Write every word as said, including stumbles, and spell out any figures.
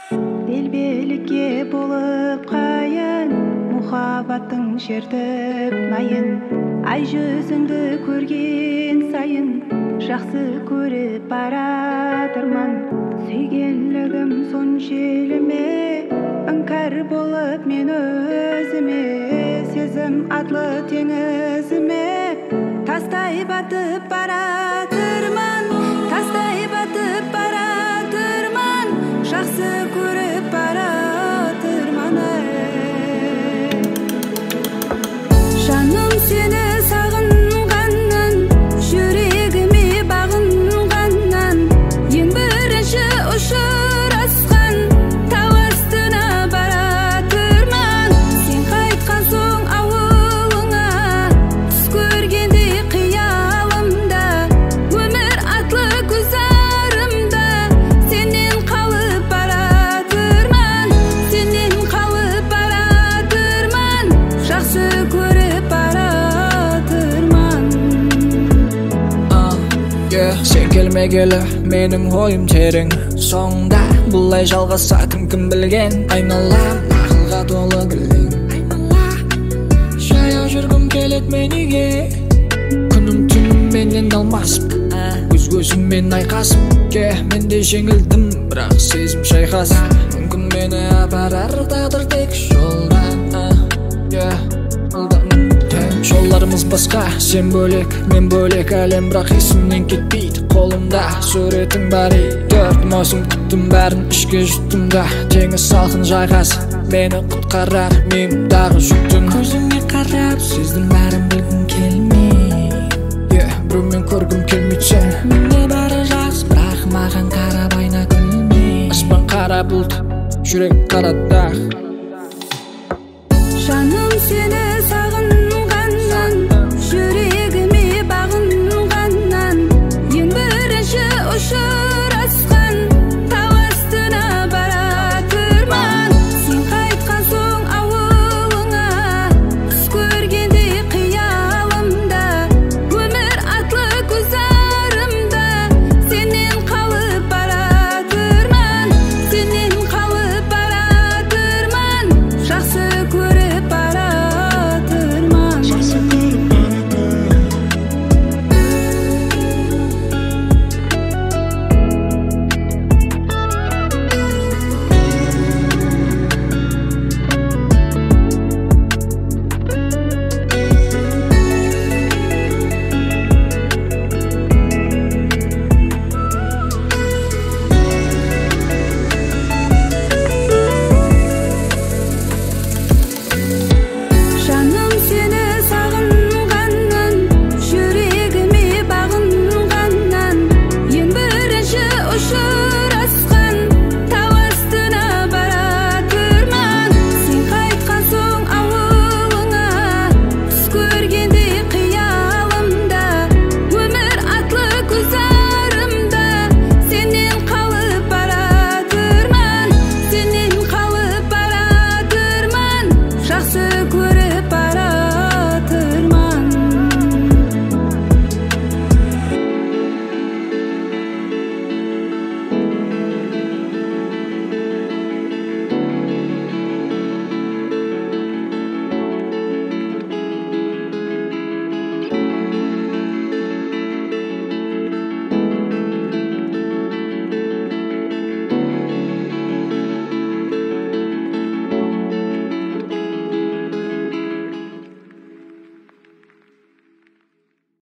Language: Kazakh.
Делбеликке болып қайын, мұхаббаттың шертіп найын. Ай жүзіңді көрген сайын, жақсы көріп баратырман. Сүйгенлігім соншеліме, іңкәр болып мен өзіме. Сезім атлы теңізіме, тастай батып баратырман. Тастай батып баратырман, жақсы көріп баратырман. Жаным сені сағынғаннан, жүрегіме бағынғаннан, ең бірінші ұшырасқан тау астына баратырман. Сен қайтқан соң ауылыңа, түс көргендей қиялымда, өмір атлы көзарымда, сенен қалып баратырман. Сенен қалып баратырман, жақсы көріп баратырман. Сен келмегелі менің ойым терең, соңында бұлай жалғаса кім кім білген. Айналам ақылға толы кілең, жаяу жүргім келет мен үйге. Күнім түнім менен далмасып, өз көзіммен айқасып. Ке мен де жеңілдім, бірақ сезім шайқас. Мүмкін мені апарар тағдыр тек жолдан. Жолларымыз басқа, сен бөлек, мен бөлек. Әлем бірақ есімнен кетпейді қолымда. Суретің бар ей, төрт маусым күттім, бәрін ішке жұттым да. Теңіз салқын жайғас, мені құтқарар миымдағы жүктің. Көзіңе қарап, сездім бәрін білгім келмей. Біреумен көргім келмейді сен. Менде бәрі жақсы, бірақ маған қарап айна күлмей. Аспан қара бұлт, жүрек қара дақ. Жаным